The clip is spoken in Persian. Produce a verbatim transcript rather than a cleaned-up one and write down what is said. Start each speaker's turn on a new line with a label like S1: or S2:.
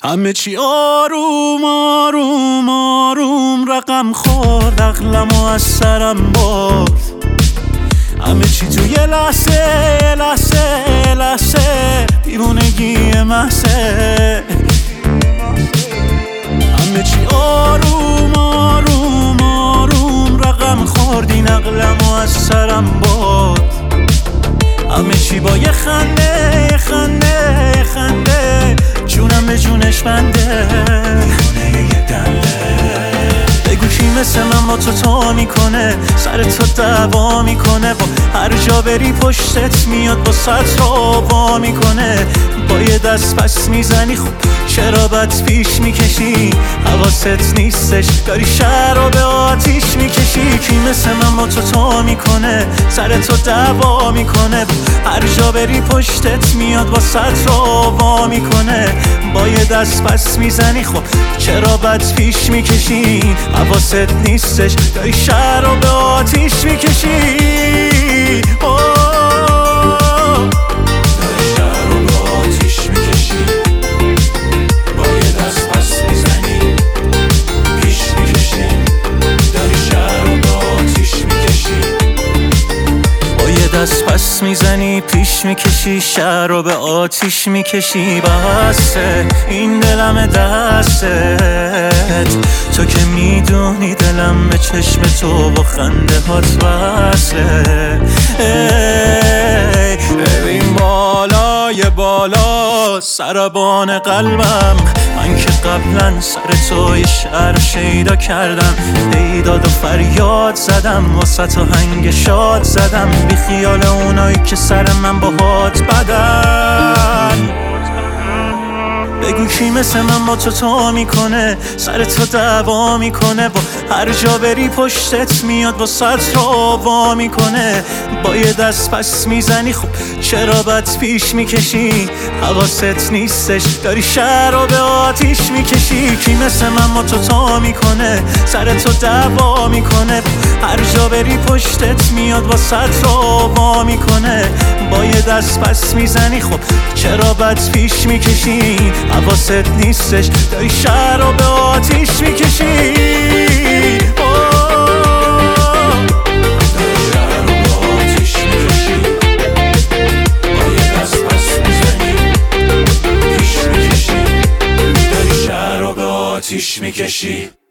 S1: همه چی آروم آروم آروم رقم خورد، عقلمو از سرم برد. همه چی تو یه لحظه یه لحظه یه لحظه دیوونگی محضه. همه چی آروم آروم آروم رقم خورد، این عقلمو از سرم برد. همه چی با یه خنده یه خنده یه خنده جونم به جونش بنده. بگو کی مثل من با تو تو میکنه، سر تو دعوا میکنه، با هر جا بری پشتت میاد با ست رو وا میکنه. با یه دست پس میزنی خب چرا بد پیش میکشی، حواست نیستش داری شهر رو به آتیش میکشی. کی مثل من با تو تو میکنه، سر تو دعوا میکنه، هر جا بری پشتت میاد با ست رو وا میکنه. با یه دست پس میزنی خب چرا بد پیش میکشی، حواست نیستش داری شهر رو به آتیش میکشی. دست پس میزنی پیش میکشی، شهر رو به آتیش میکشی. بسه این دلم دستت، تو که میدونی دلم به چشم تو با خنده هات وصله. ببین بالای بالا سربان قلبم، من که قبلا سر تو یه شعر شیدا کردم، بیداد و فریاد زدم، واسه تو هنگ شاد زدم، بی خیال اونایی که سر من با هات بدن. بگو کی مثل من با تو تو میکنه، سر تو دعوا میکنه، با هر جا بری پشتت میاد با ست رو وا میکنه. با یه دست پس میزنی خب چرا بد پیش میکشی، حواست نیستش داری شهر رو به آتیش میکشی. کی مثل من با تو تو میکنه، سر تو دعوا میکنه، هر جا بری پشتت میاد با ست رو وا میکنه. با یه دست پس میزنی خب چرا بد پیش میکشی، حواست نیستش داری شهر رو به آتیش میکشی.
S2: آتیش میکشی